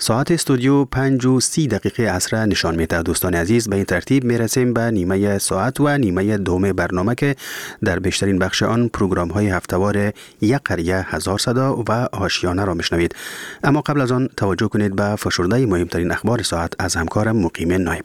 ساعت استودیو 5:30 عصر نشان میده. دوستان عزیز، به این ترتیب میرسیم به نیمه ساعت و نیمه دوم برنامه که در بیشترین بخش آن پروگرام های هفتهوار یک قریه هزار صدا و آشیانه را میشنوید. اما قبل از آن توجه کنید به فشرده مهمترین اخبار ساعت از همکارم مقیم نایب.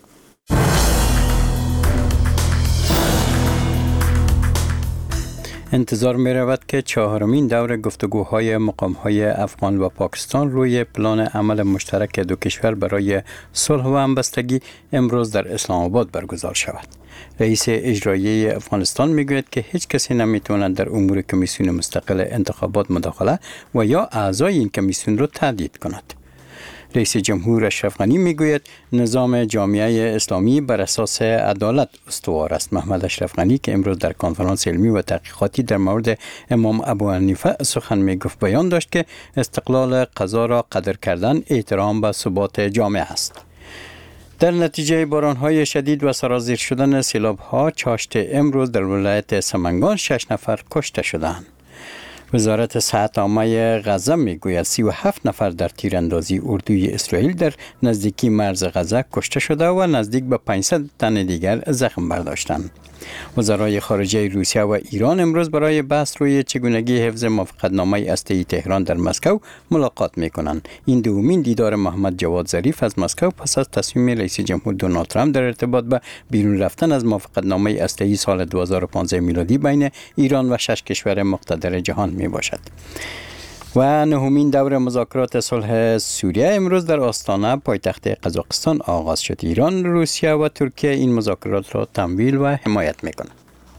انتظار می رود که چهارمین دور گفتگوهای مقامهای افغان و پاکستان روی پلان عمل مشترک دو کشور برای صلح و همبستگی امروز در اسلام آباد برگزار شود. رئیس اجرایی افغانستان می گوید که هیچ کسی نمی تواند در امور کمیسیون مستقل انتخابات مداخله و یا اعضای این کمیسیون را تهدید کند. رئیس جمهور اشرف غنی میگوید نظام جامعه اسلامی بر اساس عدالت استوار است. محمد اشرف غنی که امروز در کنفرانس علمی و تحقیقاتی در مورد امام ابو حنیفه سخن میگفت بیان داشت که استقلال قضا را قدر کردن احترام به ثبات جامعه است. در نتیجه باران‌های شدید و سرازیر شدن سیلاب‌ها چاشت امروز در ولایت سمنگان 6 نفر کشته شدند. وزارت صحت عامه غزه میگوید 37 نفر در تیراندازی اردوی اسرائیل در نزدیکی مرز غزه کشته شده و نزدیک به 500 تن دیگر زخم برداشتند. وزرای خارجه روسیه و ایران امروز برای بحث روی چگونگی حفظ موافقتنامه هسته‌ای تهران در مسکو ملاقات میکنند. این دومین دیدار محمد جواد ظریف از مسکو پس از تصمیم رئیس جمهور دونالد ترامپ در ارتباط به بیرون رفتن از موافقتنامه هسته‌ای سال 2015 میلادی بین ایران و 6 کشور مقتدر جهان می باشد. و نهمین دور مذاکرات صلح سوریه امروز در آستانه پایتخت قزاقستان آغاز شد. ایران، روسیه و ترکیه این مذاکرات را تمویل و حمایت میکنند.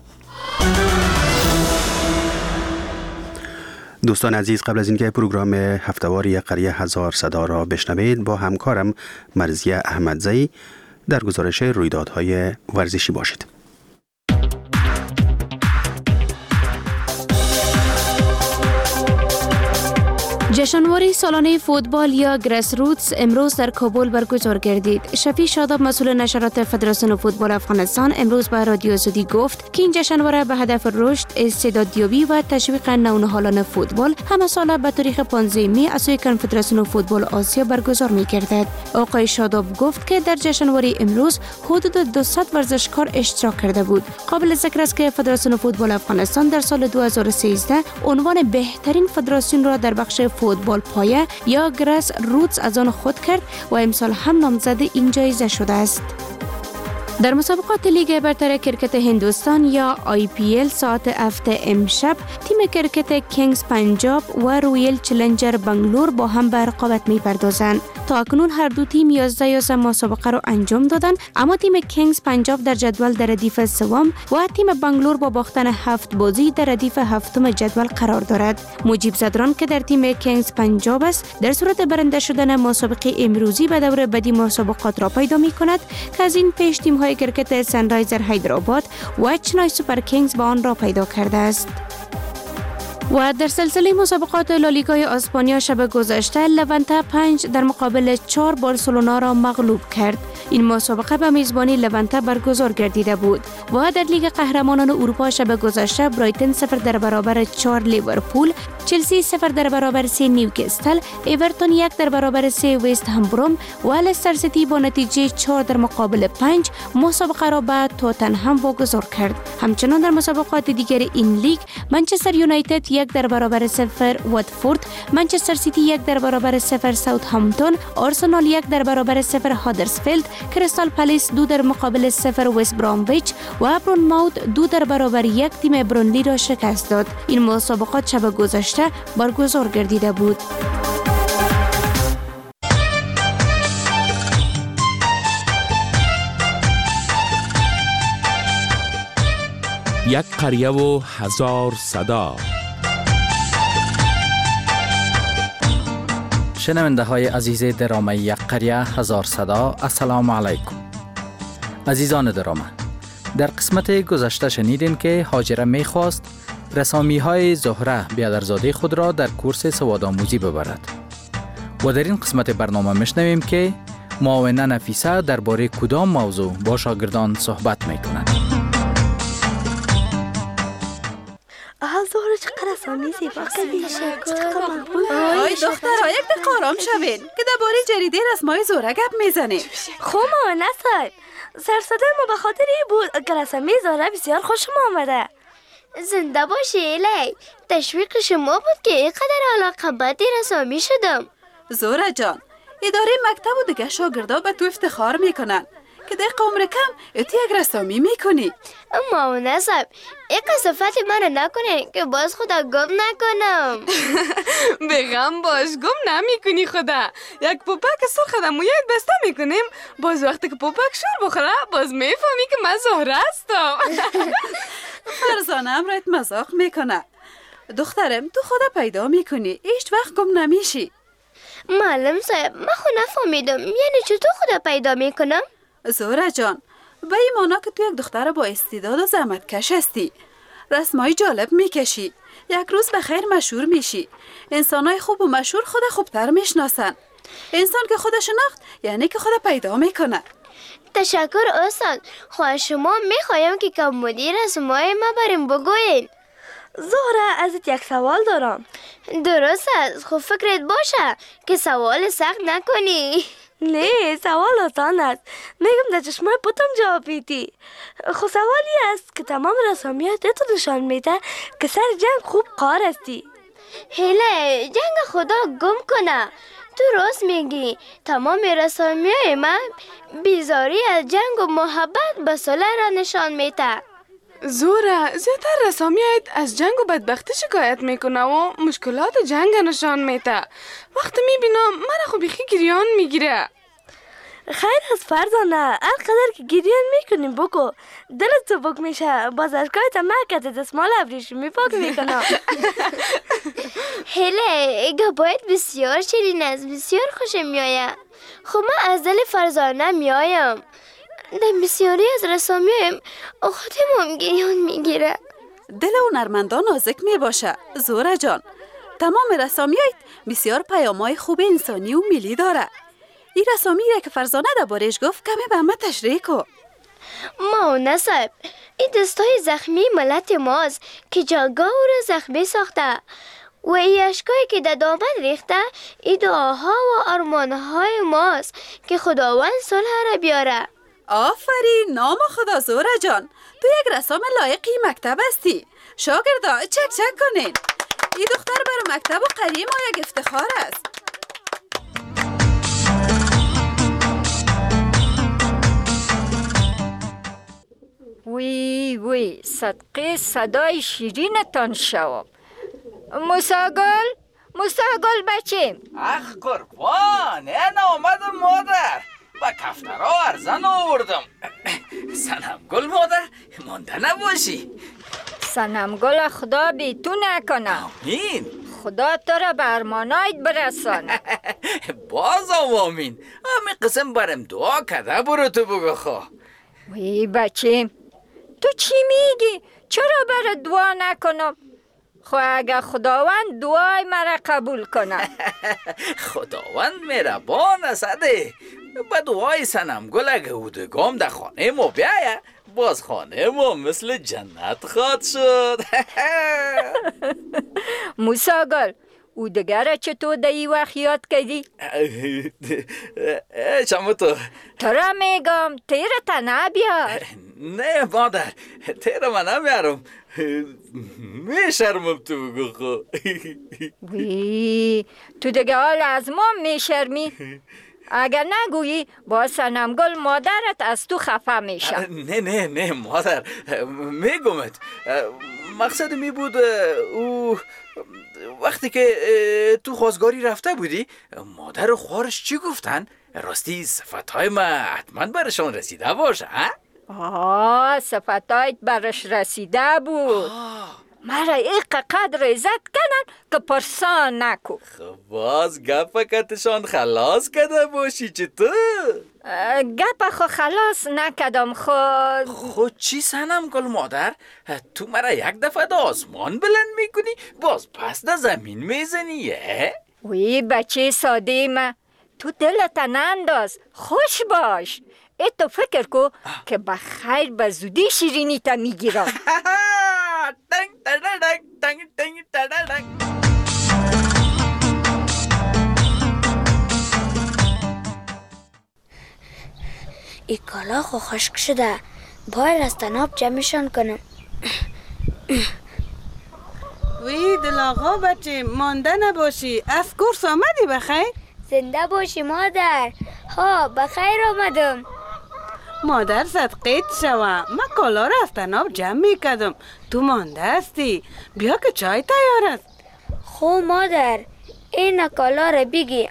دوستان عزیز، قبل از اینکه پروگرام هفتهوار یک قریه هزار صدا را بشنوید، با همکارم مرضیه احمدزئی در گزارش رویدادهای ورزشی باشید. جشنواره سالانه فوتبال یا گراس روتس امروز در کابل برگزار گردید. شفیع شاداب مسئول نشرات فدراسیون فوتبال افغانستان امروز به رادیو آزادی گفت که این جشنواره به هدف رشد، استعدادیابی و تشویق نونهالان فوتبال همه ساله به تاریخ 15 می از سوی کنفدراسیون فوتبال آسیا برگزار می‌گردد. آقای شاداب گفت که در جشنواره امروز حدود 200 ورزشکار اشتراک کرده بود. قابل ذکر است که فدراسیون فوتبال افغانستان در سال 2013 عنوان بهترین فدراسیون را در بخش فوتبال پایه یا گراس روتس از آن خود کرد و امسال هم نامزد این جایزه شده است. در مسابقات لیگ برتر کرکت هندوستان یا IPL ساعت 7 امشب تیم کرکت کینگز پنجاب و رویل چلنجر بنگلور با هم به رقابت می‌پردازند. تا اکنون هر دو تیم 11 مسابقه را انجام دادند، اما تیم کینگز پنجاب در جدول در ردیف سوم و تیم بنگلور با باختن 7 بازی در ردیف هفتم جدول قرار دارد. مجیب زدران که در تیم کینگز پنجاب است، در صورت برنده شدن مسابقه امروزی به دور بعدی مسابقات را پیدا می‌کند که از این پیش تیم‌های کرکت سنرایزر حیدرآباد و چنای سوپر کینگز با آن را پیدا کرده است. و در سلسله مسابقات لالیگای اسپانیا شب گذشته لونته 5 در مقابل 4 بارسلونا را مغلوب کرد. این مسابقه به میزبانی لونته برگزار گردیده بود و در لیگ قهرمانان اروپا شب گذشته برایتن 0 در برابر 4 لیورپول، چلسی 0 در برابر 3 نیوکاسل، اورتون 1 در برابر 3 وست هم بروم و لستر سیتی با نتیجه 4 در مقابل 5 مسابقه را به توتنهم واگذار کرد. همچنان در مسابقات دیگر این لیگ منچستر یونایتد 1 در برابر 0 واتفورد، منچستر سیتی 1 در برابر 0 ساوثهامپتون، آرسنال 1 در برابر 0 هادرسفیلد، کریستال پالیس 2 در مقابل 0 وست برامویچ و برونموث 2 در برابر 1 تیم برونلی را شکست داد. این مسابقات شب گذشته برگزار گردیده بود. یک قریه و هزار صدا. شنونده های عزیز درام یک قریه هزار صدا، السلام علیکم. عزیزان درام، در قسمت گذشته شنیدین که هاجره میخواست رسامی های زهره بیادرزاده خود را در کورس سوادآموزی ببرد و در این قسمت برنامه میشنویم که معاونه نفیسه درباره کدام موضوع با شاگردان صحبت میکند. زهره چقدر رسامی زیبا کردی. آی دخترها یک دقیقه آرام شوین که درباره جریده رسمای زوره گپ میزنیم. خب مامان صاحب، سرصدای ما به خاطر این بود که رسامی زوره بسیار خوشم آمده. زنده باشی الی، تشویق شما بود که اینقدر علاقه مند رسامی شدم. زوره جان، اداره مکتب و دیگه شاگردا به تو افتخار میکنن که در عمر کم تو یک رسامی میکنی. اما مناسب این قصفت من نکنین که باز خدا گم نکنم. بغم باش، گم نمیکنی خدا. یک پوپک سرخ در مویت بسته میکنیم، باز وقتی که پوپک شور بخوره باز میفهمی که من زهره هستم. فرزانه امرایت مزاق میکنه. دخترم تو خدا پیدا میکنی، هیچ وقت گم نمیشی. معلم صاحب من خود نفهمیدم، یعنی چطور خدا پیدا میکنم؟ زهره جان، به این مانا که تو یک دختر با استعداد و زحمتکش هستی، رسمای جالب میکشی، یک روز به خیر مشهور میشی. انسانای خوب و مشهور خود خوبتر میشناسن. انسان که خود شناخت یعنی که خود پیدا میکنه. تشکر استاد. خواه شما میخوایم که کم مدیر رسمای ما بریم بگوین. زهره ازت یک سوال دارم. درست است، خب فکرت باشه که سوال سخت نکنی. نه سوال آسان است. میگم در چشمای پوتم جواب میدی. خب سوالی است که تمام رسامیات تو نشان میده که سر جنگ خوب قار هستی. هله جنگ خدا گم کنه. تو راست میگی، تمام رسامیای من بیزاری از جنگ و محبت به صلح را نشان میده. زوره، زیادتر رسامیت از جنگ و بدبختی شکایت میکنه و مشکلات جنگ نشان میده. وقتی میبینم من خو بیخی گریان میگیره. خیر از فرزانه، هر قدر که گریان میکنیم بگو، دلت سبک میشه. باز اشکایت مکت دستمال ابریشمی پاک میکنم. هله گبایت بسیار شیرین است، بسیار خوشم میآید. خب من از دل فرزانه میایم. در بسیاری از رسامیایم خودم گریان میگیره. دل هنرمندان نازک میباشه. زهره جان، تمام رسامیات بسیار پیامای خوب انسانی و ملی داره. این رسامی را که فرزانه دربارش گفت کمی به من تشریح کن. مناسب، این دستای زخمی ملت ماست که جنگا او را زخمی ساخته و این اشکایی که در دامن ریخته این دعاها و آرمانهای ماست که خداوند صلح را بیاره. آفرین، نام خدا. زهره جان، تو یک رسام لایقی مکتب هستی. شاگردا چک چک کنین. این دختر برای مکتب و قریه ما یک افتخار است. وی صدقه صدای شیرینتان شوم. موساگل بچه. اخ قربان، این آمدم مادر. با کفترها ارزن آوردم. سنمگل مادر، مانده نباشی. سنمگل خدا بی تو نکنه. آمین. خدا تو را به ارمانایت برسانه. باز آمین. همین قسم برم دعا کده برو تو بگو خواه. وی بچه، تو چی میگی؟ چرا برای دعا نکنم؟ خو اگه خداوند دعای مرا قبول کنه. خداوند مهربان است. با دعای سنمگل اگه اودگام در خانه ما بیایه، باز خانه ما مثل جنت خواد شد. موساگل، اودگره چطور در این وقت یاد کردی؟ چمو تو را میگم تیرت نبیار. نه مادر، تیر من نمیارم. میشرمم تو بگو خو. وی تو دیگه حال از ما میشرمی؟ اگر نگویی با سنمگل مادرت از تو خفه میشه. نه مادر، میگمت. مقصد می بود او وقتی که تو خواستگاری رفته بودی مادر و خوارش چی گفتن؟ راستی صفتهای ما حتما برشان رسیده باشه. صفتایت برش رسیده بود. مرا ایقه قدر عزت کنن که پرسان نکو. خب باز گپکتشان خلاص کده باشی چطور؟ گپ خو خلاص نکدم خود چی سنمگل مادر؟ تو مرا یک دفعه دا آسمان بلند میکنی باز پس دا زمین میزنی. وی بچه ساده ما، تو دلت ننداز، خوش باش. تو فکر کو که بخیر به زودی شیرینی تا میگیرم. تنگ تدردک تنگ تنگ تدردک. این کالا خو خشک شده، باید از تناب جمعشان کنم. وی دل آقا بچه مانده نباشی، از کورس آمدی بخیر؟ زنده باشی مادر. ها بخیر آمدم. مادر صدقیت شوم، من کالا را از تناب جمع میکردم، تو مانده هستی، بیا که چای تیار است. خو مادر این کالا را بگی.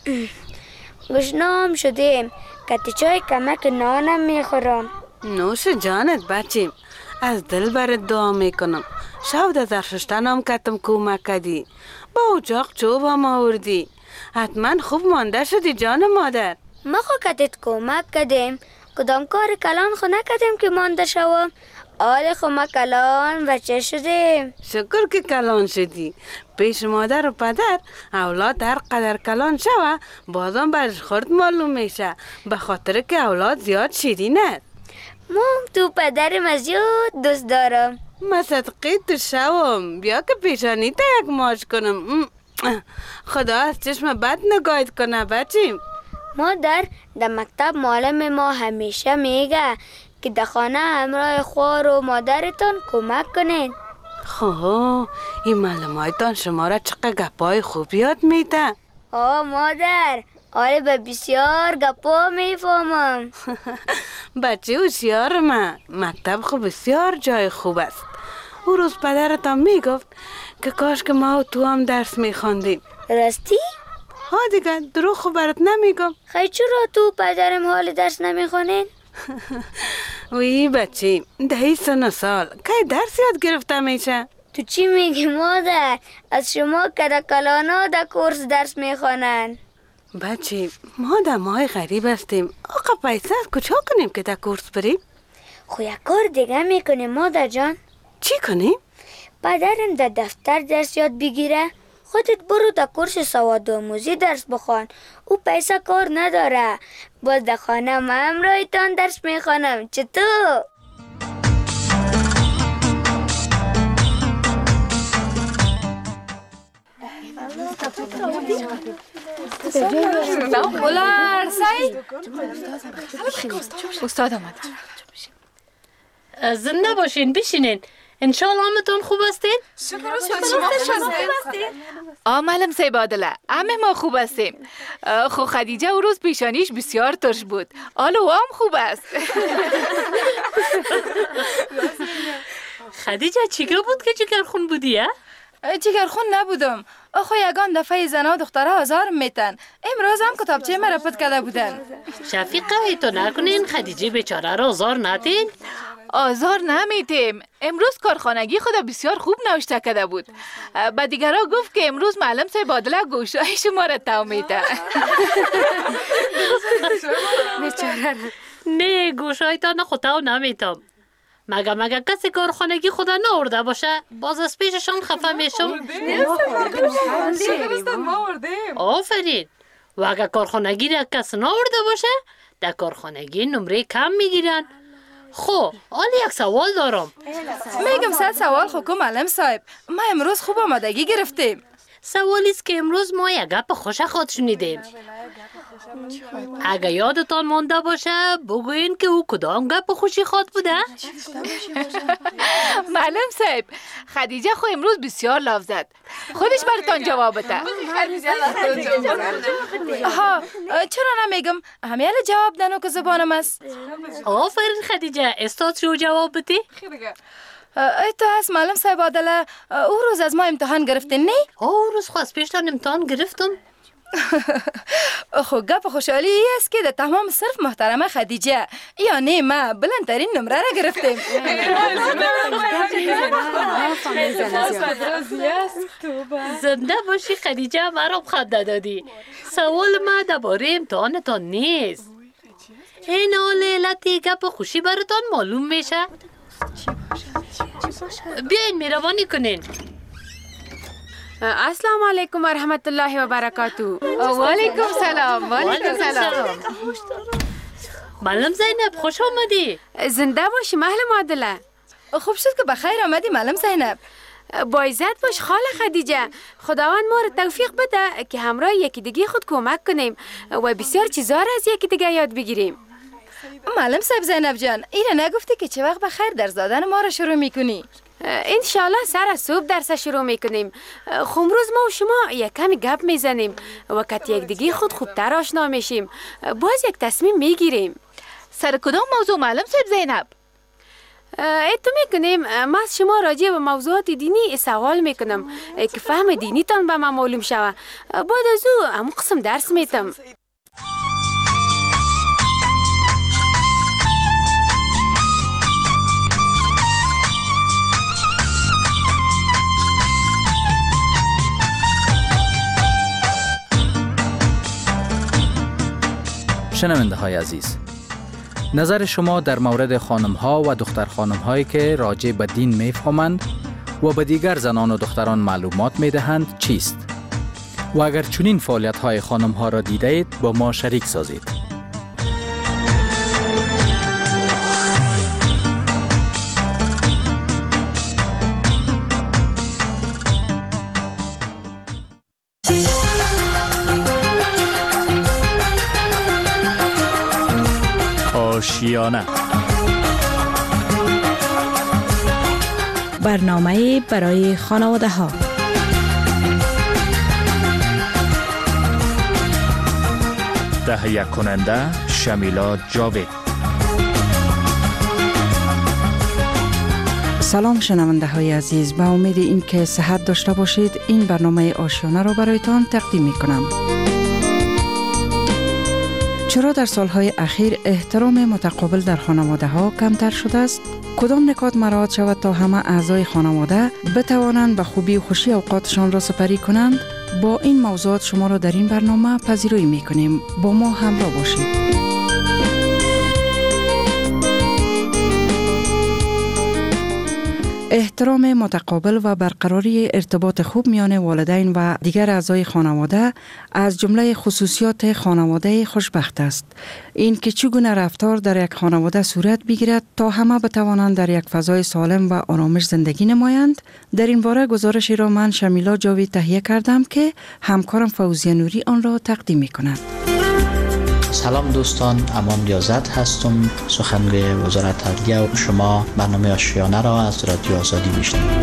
گشنام شدیم، کتی چای کمک نانم میخورم. نوش جانت بچیم، از دل برات دعا میکنم. شب در ششتنم کتم کمک کردی، با اجاق چوبم آوردی، حتما خوب مانده شدی جان مادر. ما خو کتت کمک کردیم، کدام کار کلان خو نکردیم که مانده شوم. آل خو ما کلان بچه شدیم. شکر که کلان شدی. پیش مادر و پدر اولاد هر قدر کلان شوه بازم برش خورد معلوم میشه، به خاطر که اولاد زیاد شیرین است. مام تو پدرم زیاد دوست دارم. من صدقی تو شوم، بیا که پیشانی تا یک ماش کنم. خدا از چشم بد نگاهت کنه بچیم. مادر در مکتب معلم ما همیشه میگه که در خانه همراه خوار و مادرتان کمک کنین. خب این معلوماتان شما را چقدر گپای خوب یاد میده. مادر آره به بسیار گپا میفهمم. بچه هوشیار من، مکتب خب بسیار جای خوب است. او روز پدرتان میگفت که کاش که ما و تو هم درس میخواندیم. راستی؟ ها دیگه دروغ خب برات نمیگم. خیلی چرا تو پدرم حال درس نمیخوانین؟ وی بچه 10 سال که درس یاد گرفته میشه. تو چی میگی مادر؟ از شما که کلانا در کورس درس میخوانن. بچه ما در ماه غریب هستیم، آقا پیسه از کجا کنیم که در کورس بریم؟ خو یک کار دیگه میکنیم مادر جان. چی کنیم؟ پدرم در دفتر درس یاد بگیره، خودت برو در کورس سواد آموزی درس بخوان. او پیسه کار نداره، باز در خانه من همراهتان درس میخوانم. چطور؟ بلار سعی استاد آمد. زنده باشین، بشینین. انشالله همتون خوب هستین؟ معلم صاحب عادله، همه ما خوب هستیم. خو خدیجه او روز پیشانیش بسیار ترش بود، حالا او هم خوب است. خدیجه چیکار بود که جگرخون بودی؟ جگرخون نبودم، آخو یگان دفعه زنا دختره آزار میتن. امروز هم کتابچه مرا پت کرده بودن. شفیقه تو نکنین خدیجه بیچاره را آزار ندین؟ آزار نمیتیم. امروز کارخانگی خدا بسیار خوب نوشته کرده بود. با دیگرها گفت که امروز معلم صاحب عادله گوشای شما را تو میته. نه گوشای تا نخوتاو نمیتم. مگه کسی کارخانگی خدا نورده باشه باز از پیششان خفه میشم. آفرین. و اگه کارخانگی را کس نورده باشه در کارخانگی نمره کم میگیرن. خب حالا یک سوال دارم. میگم 100 سوال خوکو معلم صاحب. ما امروز خوب آمادگی گرفتیم. سوالی است که امروز ما یک گپ خوش خود شنیدیم. اگه یادتان مانده باشه بگوین که او کدام گپ خوشی خود بوده؟ معلم صاحب خدیجه خو امروز بسیار لاف زد، خودش براتان جواب بده. آها چرا نمیگم، همیال جواب دنو که زبانم است. آفرین خدیجه، استاد شو جواب بدی؟ تو هست معلم صاحب عادله، او روز از ما امتحان گرفتین نه؟ او روز خواست پیشتان امتحان گرفتم. خو گپ خوشحالی ای است که در تمام صرف محترمه خدیجه یعنی ما بلندترین نمره را گرفتیم. زنده باشی خدیجه، مرا خنده دادی. سوال ما درباره امتحانتان نیست. این حال علتی گپ خوشی براتان معلوم میشه. بیاین مهربانی کنین. السلام علیکم و رحمت الله و برکاته. و علیکم سلام. و علیکم سلام. معلم زینب خوش آمدی. زنده باشی معلم عادله. خوب شد که بخیر آمدی معلم زینب. با عزت باش خاله خدیجه. خداوند ما رو توفیق بده که همراه یکی دیگه خود کمک کنیم و بسیار چیزا را از یکی دیگه یاد بگیریم. معلم صاحب زینب جان، اینو نگفتی که چه وقت بخیر درس دادن ما رو شروع میکنی؟ انشالله سر از صبح درس شروع میکنیم. خب امروز ما و شما یک کمی گپ میزنیم و وقت یک دیگه خود خوبتر آشنا میشیم. باز یک تصمیم میگیریم. سر کدام موضوع معلم صاحب زینب؟ اتو میکنیم ما از شما راجع به موضوعات دینی سوال میکنم که فهم دینی تان به ما معلوم شوه. بعد از او همون قسم درس میتم. شنونده های عزیز، نظر شما در مورد خانم ها و دختر خانم هایی که راجع به دین میفهمند و به دیگر زنان و دختران معلومات میدهند چیست؟ و اگر چنین فعالیت های خانم ها را دیده اید با ما شریک سازید. آشیانه، برنامه برای خانواده ها. تهیه کننده شمیلا جاوید. سلام شنونده های عزیز، با امید این که صحت داشته باشید این برنامه آشیانه را برایتان تقدیم می کنم. چرا در سالهای اخیر احترام متقابل در خانواده ها کمتر شده است؟ کدام نکات مراعات شود تا همه اعضای خانواده بتوانند به خوبی و خوشی اوقاتشان را سپری کنند؟ با این موضوعات شما را در این برنامه پذیرایی می‌کنیم. با ما همراه باشید. احترام متقابل و برقراری ارتباط خوب میان والدین و دیگر اعضای خانواده از جمله خصوصیات خانواده خوشبخت است. این که چگونه رفتار در یک خانواده صورت بگیرد تا همه بتوانند در یک فضای سالم و آرامش زندگی نمایند، در این باره گزارشی را من شمیلا جاوید تهیه کردم که همکارم فوزیه نوری آن را تقدیم می‌کند. سلام دوستان، امان ریاضت هستم، سخنگوی وزارت عدلیه و شما برنامه آشیانه را از رادیو آزادی میشنوید.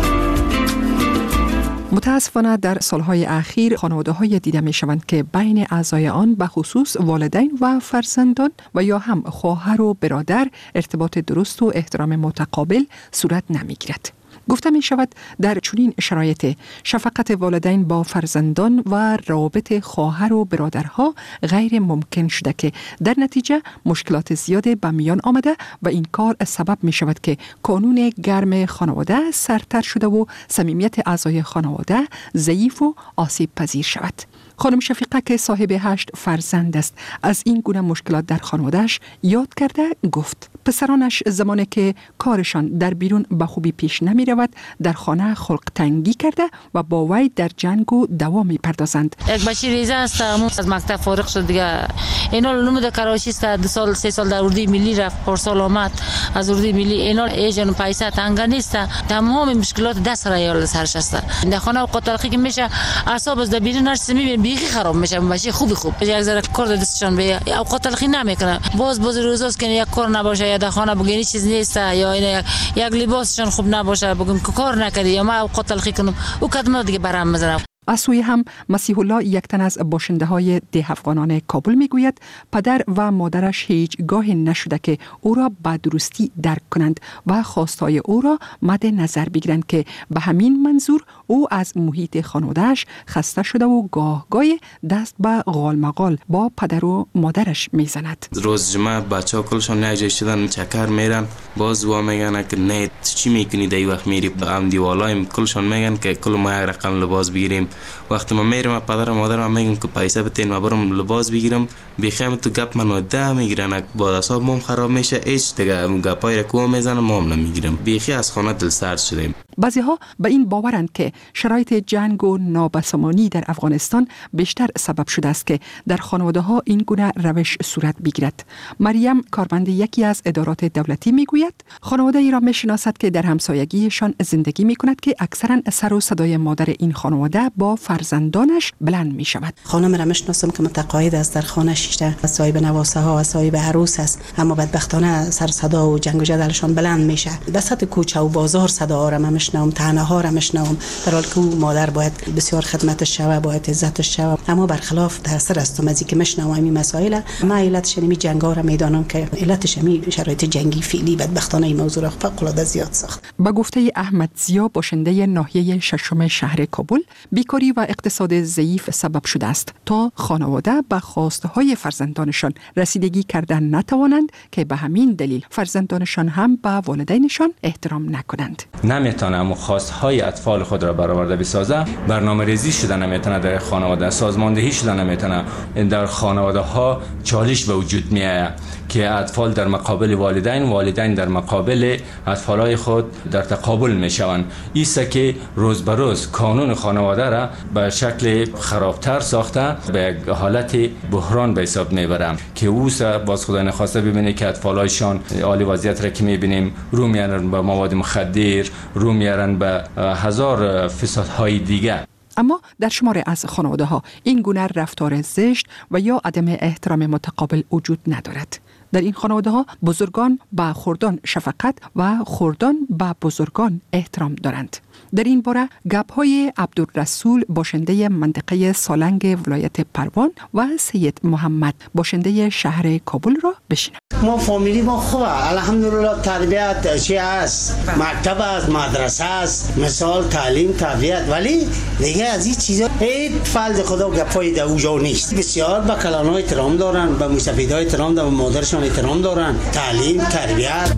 متاسفانه در سالهای اخیر خانواده‌های دیده می‌شوند که بین اعضای آن به خصوص والدین و فرزندان و یا هم خواهر و برادر ارتباط درست و احترام متقابل صورت نمی‌گیرد. گفته می شود در چنین شرایط شفقت والدین با فرزندان و روابط خواهر و برادرها غیر ممکن شده که در نتیجه مشکلات زیاده به میان آمده و این کار سبب می شود که کانون گرم خانواده سرتر شده و صمیمیت اعضای خانواده ضعیف و آسیب پذیر شود. خانم شفیقه که صاحب 8 فرزند است از این گونه مشکلات در خانوادهش یاد کرده گفت پسرانش زمانی که کارشان در بیرون به خوبی پیش نمی رود در خانه خلق تنگی کرده و با وی در جنگ و دعوا می پردازند. یک بچه ریزه است، از مکتب فارغ شد دیگه، اینا علوم در کراچی است، 2 سال 3 سال در اردی ملی رفت، پارسال آمد از اردی ملی، اینا ایجن پیسه تنگ نیست، تمام مشکلات دست را سرش است. در خانه اوقات تلخی که میشه اعصاب از بیرون نرسه میبین بیخی خراب میشه، بچه خوب یک ذره کار دستشان به اوقات تلخی نمیکنه، باز روزاست که یک کار نباشه یا در خانه بگینی چیز نیست یا اینا یک لباسشان خوب نباشه بگم که کار نکردی یا ما اوقات تلخی کنم او کدام دیگه برام میزنه. از سوی هم مسیح الله یک تن از باشنده های ده افغانان کابل میگوید پدر و مادرش هیچ گاهی نشده که او را به درستی درک کنند و خواستهای او را مد نظر بگیرند که به همین منظور او از محیط خانوادهش خسته شده و گاهی دست به غالمغال با پدر و مادرش میزند. روز جمعه بچه‌ها کلشون نجای شدن چکر میرن، باز وا میگن که نه چی میکنی در وقت میری هم دیوالایم، کلشون میگن که کل ما یک رقم لباس بگیریم. وقتی ما میرم پدر و مادرم میگن که پیسه بتین ما برم لباس بگیرم، بیخیم تو گپ منو ده میگیرن، با حساب مام خراب میشه، هیچ دیگه گپای کو میزنن مام نمیگیرم، بیخی از خانه دل سرد شدیم. بعضی‌ها به این باورند که شرایط جنگ و نابسامانی در افغانستان بیشتر سبب شده است که در خانواده‌ها این گونه روش صورت بگیرد. مریم کارمند یکی از ادارات دولتی میگوید خانواده ای را میشناسد که در همسایگیشان زندگی میکند که اکثرا سر و صدای مادر این خانواده با فرزندانش بلند می شود. خانم را میشناسم که متقاعد است در خانه شیشته صاحب نواسه ها و صاحب عروس است، اما بدبختانه سر صدا و جنگ و جدلشان بلند میشه. وسط کوچه و بازار صدا را میشنوم، طعنه ها را میشنوم، در حالی که مادر باید بسیار خدمتش شوه، باید عزتش شوه، اما برخلاف تاثیر است از اینکه میشنوم این مسائل. ما علتش می جنگا را میدانم که علتش می شرایط جنگی فعلی بدبختانه این موضوع را فوق العاده زیاد ساخت. با گفته احمد زیا باشنده ناحیه ششم شهر کابل، بیکاری و اقتصاد ضعیف سبب شده است تا خانواده به خواستهای فرزندانشان رسیدگی کردن نتوانند که به همین دلیل فرزندانشان هم به والدینشان احترام نکنند. نمیتونه اما خواستهای اطفال خود را برآورده بسازه، برنامه‌ریزی شده نمیتونه در خانواده، سازماندهی شده نمیتونه. در خانواده ها چالش به وجود میآید که اطفال در مقابل والدین، والدین در مقابل اطفالای خود در تقابل میشوند. ایسا که روز به روز قانون خانواده را به شکل خرابتر ساخته به حالت بحران به حساب میبرم که اوسا باز خدا نخواسته ببینه که اطفالایشان عالی وضعیت را که میبینیم رو میارن به مواد مخدر، رو میارن به هزار فسادهای دیگه. اما در شمار از خانواده‌ها این گونه رفتار زشت و یا عدم احترام متقابل وجود ندارد. در این خانواده‌ها بزرگان به خردان شفقت و خردان به بزرگان احترام دارند. در این باره گپ‌های عبدالرسول باشنده منطقه سالنگ ولایت پروان و سید محمد باشنده شهر کابل را بشنوید. ما فامیلی ما خوبه، الحمدلله. تربیت چی است، مکتب است، مدرسه است، مثال تعلیم، تربیت، ولی دیگه از این چیزا هیچ فلد خدا گپای در اونجا نیست. بسیار به کلان‌ها احترام دارن، به موسیقی‌ها احترام دارن، به مادرشان احترام دارن، تعلیم، تربیت.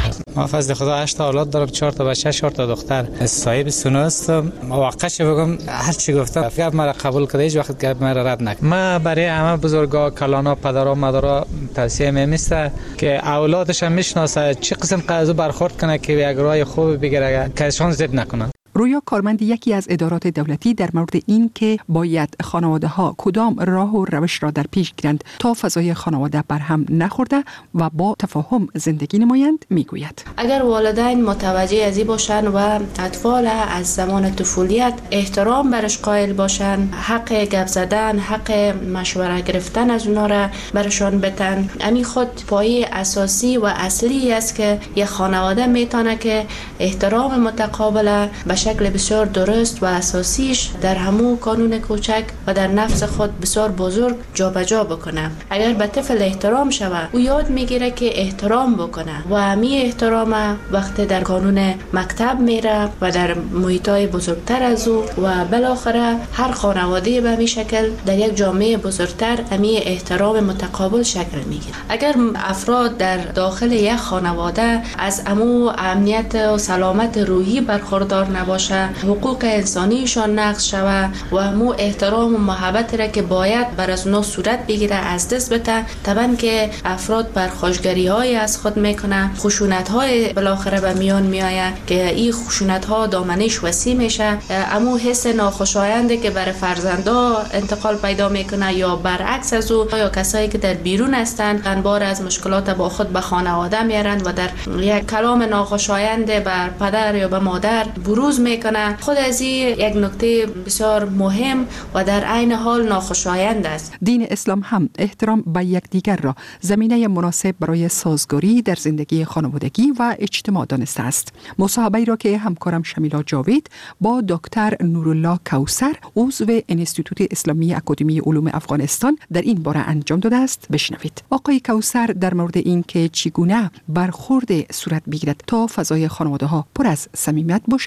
ما فضل خدا 8 تا اولاد دارم، 4 تا بچه، 4 تا دختر. صاحب سونه هستم. واقعش بگم هر چی گفتم گپ مرا قبول کرده، هیچ وقت گپ مرا رد نکرد. ما برای همه بزرگا، کلانا، پدرها، مادرها توصیه می‌کنم که اولادش هم میشناسه چه قسم قضا برخورد کنه که یک راه خوب بگیره که ازشان ضد نکنن. رویا کارمند یکی از ادارات دولتی در مورد این که باید خانواده‌ها کدام راه و روش را در پیش گیرند تا فضای خانواده برهم نخورده و با تفاهم زندگی نمایند میگوید. اگر والدین متوجه ازی باشند و اطفال از زمان طفولیت احترام برش قائل باشند، حق گپ زدن، حق مشوره گرفتن از اونا را برشان بدن، همین خود پایه اساسی و اصلی است که یک خانواده میتونه که احترام متقابل به شکل بسیار درست و اساسیش در همو قانون کوچک و در نفس خود بسیار بزرگ جابجا بکنه. اگر به طفل احترام شود او یاد میگیره که احترام بکنه و همین احترام وقتی در قانون مکتب میره و در محیطای بزرگتر از او و بالاخره هر خانواده به همین شکل در یک جامعه بزرگتر همین احترام متقابل شکل میگیره. اگر افراد در داخل یک خانواده از همو امنیت و سلامت روحی برخوردار نباشه، حقوق انسانیشان نقض شوه و همو احترام و محبت را که باید بر از اونا صورت بگیره از دست بده، طبعا که افراد پرخاشگری های از خود میکنه، خشونت های بالاخره به میان میآید که این خشونت ها دامنش وسیع میشه، همو حس ناخوشاینده که برای فرزندا انتقال پیدا میکنه یا برعکس از او، یا کسایی که در بیرون هستند انبار از مشکلات با خود به خانواده میارند و در یک کلام ناخوشاینده بر پدر یا به مادر بروز میکنه. خود از این یک نکته بسیار مهم و در عین حال ناخوشایند است. دین اسلام هم احترام به یکدیگر را زمینه مناسب برای سازگاری در زندگی خانوادگی و اجتماع دانسته است. مصاحبه‌ای را که همکارم شمیلا جاوید با دکتر نورالله کوثر عضو انستیتوت اسلامی اکادمی علوم افغانستان در این باره انجام داده است بشنوید. آقای کوثر در مورد این که چگونه برخورد صورت بگیرد تا فضای خانواده‌ها پر از صمیمیت باشد میگوید.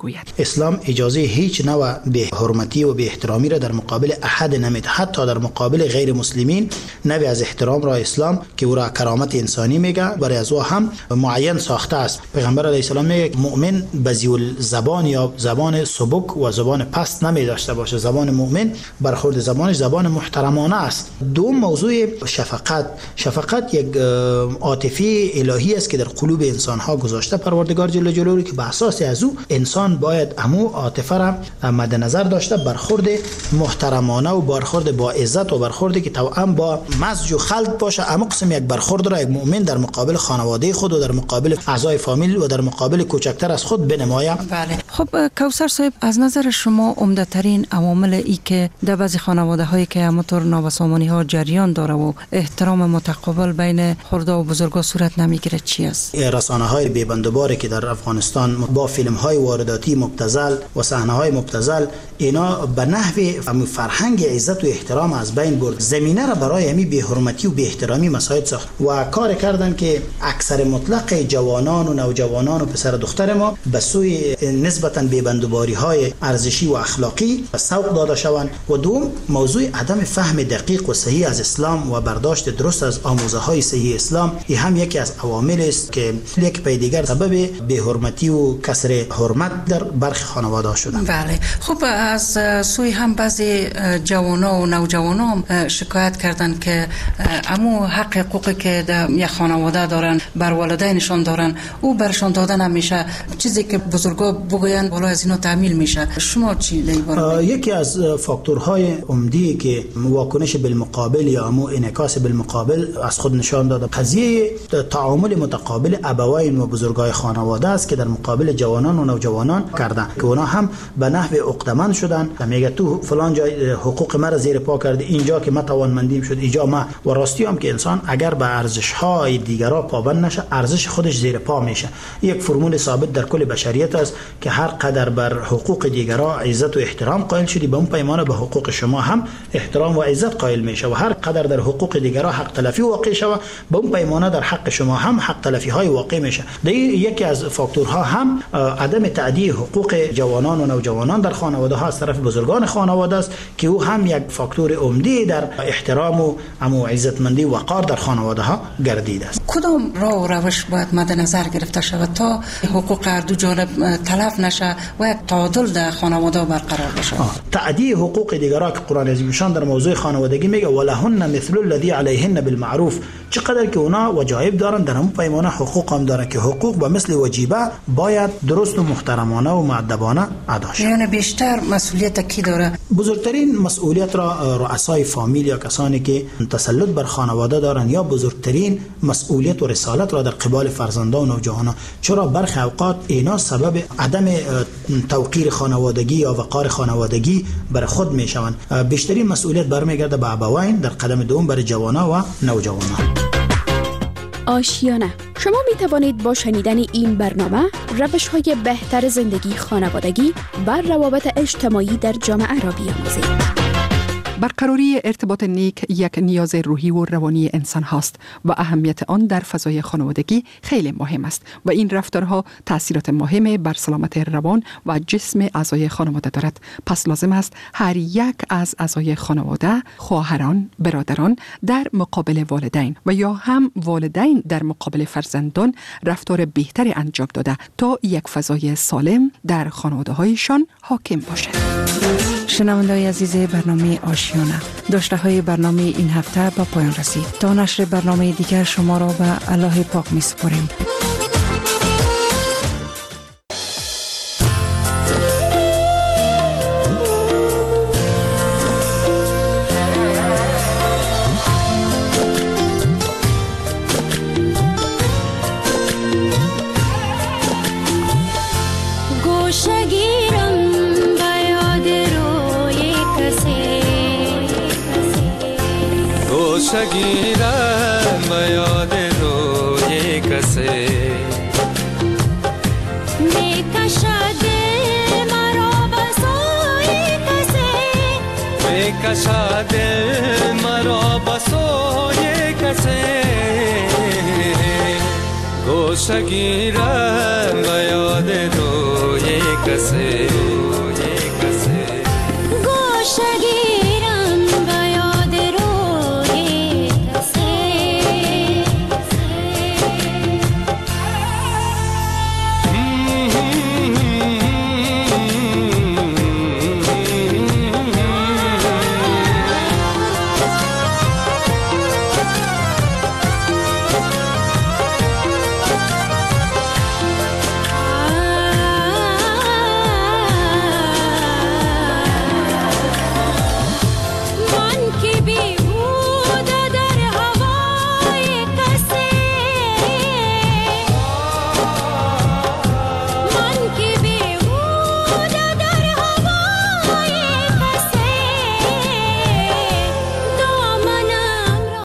میگوید اسلام اجازه هیچ نوع به حرمتی و به احترامی را در مقابل احد نمیده، حتی در مقابل غیر مسلمین. نوع از احترام را اسلام که او را کرامت انسانی میگه برای از او هم معین ساخته است. پیغمبر علیه السلام میگه مؤمن بذیول زبان یا زبان سبک و زبان پست نمی داشته باشه. زبان مؤمن برخورد زبانش زبان محترمانه است. دوم موضوع شفقت یک عاطفه الهی است که در قلوب انسان ها گذاشته پروردگار جل جلاله که به اساس از او انسان باید همو عاطفه را مد نظر داشته، برخورد محترمانه و برخورد با عزت و برخوردی که توأم با مزج و خلط باشه. اما قسم یک برخورد را یک مؤمن در مقابل خانواده خود و در مقابل اعضای فامیل و در مقابل کوچکتر از خود بنماید. بله. خب کوثر صاحب، از نظر شما عمده ترین عوامل ای که در بعضی خانواده هایی که همونطور نابسامانی ها جریان داره و احترام متقابل بین خرده و بزرگا صورت نمیگیره چی است؟ رسانه های بی‌بندوباری که در افغانستان با فیلم های وارداتی مبتذل و صحنه های مبتذل، اینا به نحو فرهنگ عزت و احترام از بین برد. زمینه را برای همین بی‌حرمتی و بی‌احترامی مساعد ساخت و کار کردن که اکثر مطلق جوانان و نوجوانان و پسر دختر ما به سوی نسبتاً بی‌بندوباری های ارزشی و اخلاقی سوق داده شوند. و دوم موضوع عدم فهم دقیق و صحیح از اسلام و برداشت درست از آموزه های صحیح اسلام، این هم یکی از عوامل است که یک پای دیگر سبب بی‌حرمتی و کسر حرمت در برخی خانواده شدند. بله. خب از سوی هم بعضی جوانا و نوجوانا هم شکایت کردن که امو حق حقوقی که در یک خانواده دارن بر والدینشان دارن او برشان داده نمیشه، چیزی که بزرگا بگوین بالا از اینو تعمیل میشه. شما چی دیگه؟ یکی از فاکتورهای عمده که واکنش بالمقابل یا امو انعکاس بالمقابل از خود نشان داده قضیه تعامل متقابل ابوین و بزرگای خانواده است که در مقابل جوانان و نوجوانان کردن که اونا هم به نحو عقدمند شدن. میگه تو فلان جای حقوق مرا زیر پا کردی، اینجا که ما توانمندیم شد اینجا ما. و راستی هم که انسان اگر به ارزش های دیگرا پابند نشه ارزش خودش زیر پا میشه. یک فرمول ثابت در کل بشریت است که هر قدر بر حقوق دیگرا عزت و احترام قائل شدی به اون پیمانه به حقوق شما هم احترام و عزت قائل میشه و هر قدر در حقوق دیگرا حق تلفی واقع شود به اون پیمانه در حق شما هم حق تلفی های واقع میشه. یکی از فاکتورها هم عدم تعدی حقوق جوانان و نوجوانان در خانواده ها از طرف بزرگان خانواده است که او هم یک فاکتور عمده در احترام و عزتمندی و وقار در خانواده ها گردیده است. کدام راه و روش باید مد نظر گرفته شود تا حقوق هر دو جانب تلف نشه و یک تعادل در خانواده برقرار بشه؟ تعدی حقوق دیگران که قرآن عظیم در موضوع خانوادگی میگه ولهن مثل الذی علیهن بالمعروف، چقدر که اونا وجایب دارن در همون پیمانه حقوق هم دارن که حقوق به مثل وجیبه باید درست و محترمانه و مؤدبانه ادا شود. یعنی بیشتر مسئولیت کی داره؟ بزرگترین مسئولیت را رؤسای فامیل یا کسانی که تسلط بر خانواده دارن یا بزرگترین مسئولیت و رسالت را در قبال فرزندان و نوجوانان، چرا برخی اوقات اینا سبب عدم توقیر خانوادگی یا وقار خانوادگی بر خود میشوند. بیشترین مسئولیت برمیگرده به ابوین، در قدم دوم بر جوانان و نوجوانان. آشیانه. شما می توانید با شنیدن این برنامه روش‌های بهتر زندگی خانوادگی و روابط اجتماعی در جامعه را بیاموزید. برقراری ارتباط نیک یک نیاز روحی و روانی انسان هاست و اهمیت آن در فضای خانوادگی خیلی مهم است و این رفتارها تأثیرات مهمی بر سلامت روان و جسم اعضای خانواده دارد. پس لازم است هر یک از اعضای خانواده، خواهران، برادران در مقابل والدین و یا هم والدین در مقابل فرزندان رفتار بهتری انجام داده تا یک فضای سالم در خانواده هایشان حاکم باشد. شنونده‌های عزیز برنامه آشیانه، داشته های برنامه این هفته با پایان رسید. تا نشر برنامه دیگر شما را به الله پاک می سپاریم. شگیرم به یاد روی کسی میکشد مرا به سوی کسی میکشد مرا به سوی کسی گوشه گیرم به یاد روی کسی